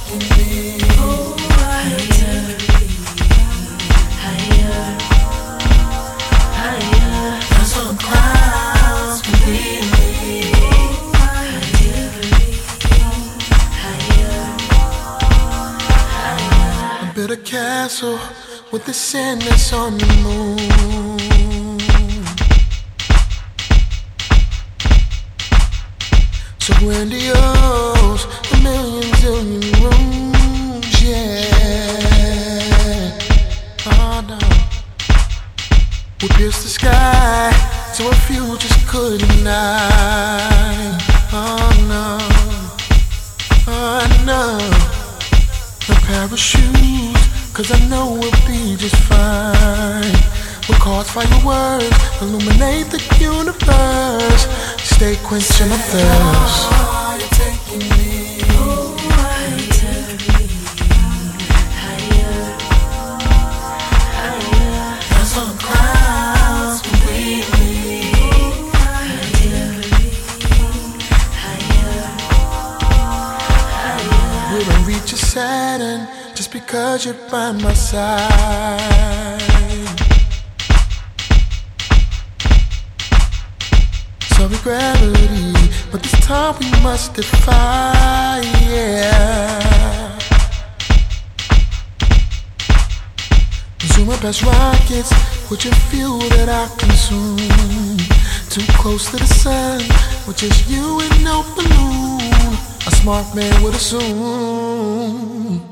taking me higher, higher, higher. There's some clouds completely higher, higher, higher. I built a castle with the sand that's on the moon. So grandiose, a million zillion rooms, yeah. Oh no. We pierce the sky so a few just couldn't deny. Oh no, oh no. No parachute, cause I know we'll be just fine. We'll cause fireworks, illuminate the universe. Stay quenching my thirst. Oh, you're taking me higher, higher, higher. There's some clouds completely higher, higher, higher. We won't reach a Saturn just because you're by my side. Sorry gravity, but this time we must defy, yeah. Zooming past rockets with your fuel that I consume. Too close to the sun with just you and no balloon. A smart man would assume.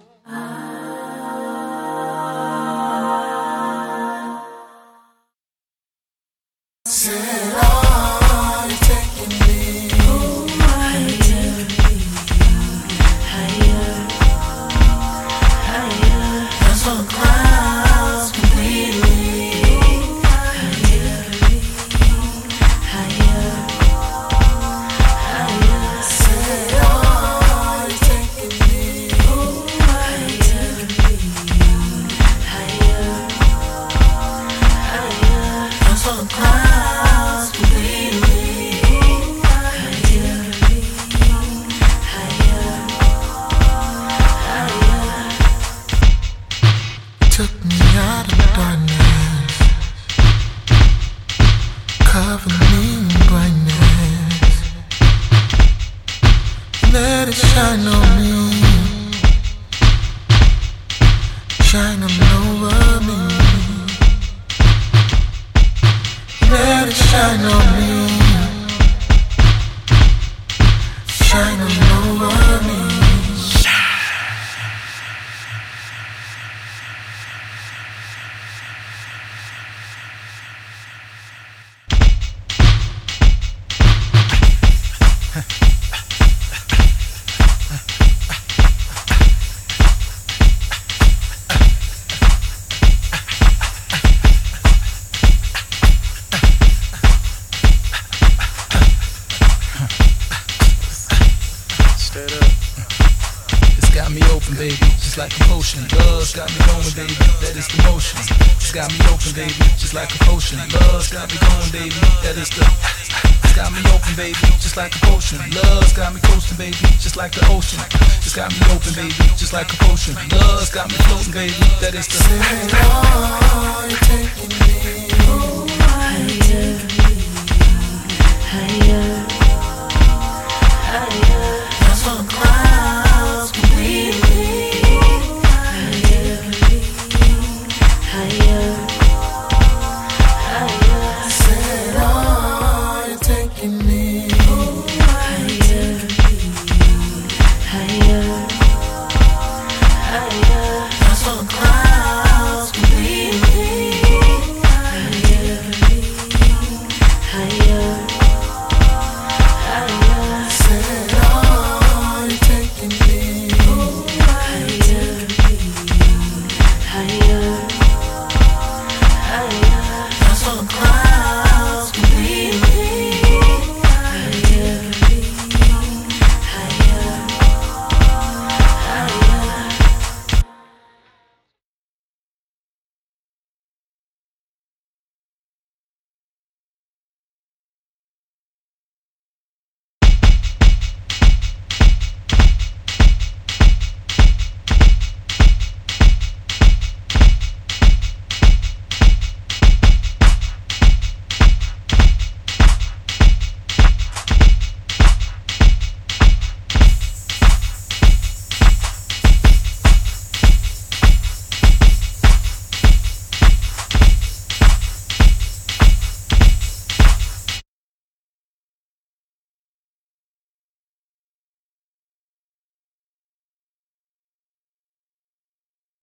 Took me out of darkness, cover me in brightness, let it shine on me, shine all over me, let it shine on me, shine all over me. Straight up. It's got me open, baby, just like a potion. Love's got me going, baby, that is the motion. It's got me open, baby, just like a potion. Love's got me going, baby, that is the. It's got me open, baby, just like a potion. Love's got me coasting, baby, just like the ocean. It's got me open, baby, just like a potion. Love's got me floating, baby, that is the. Oh, you're taking me higher, higher.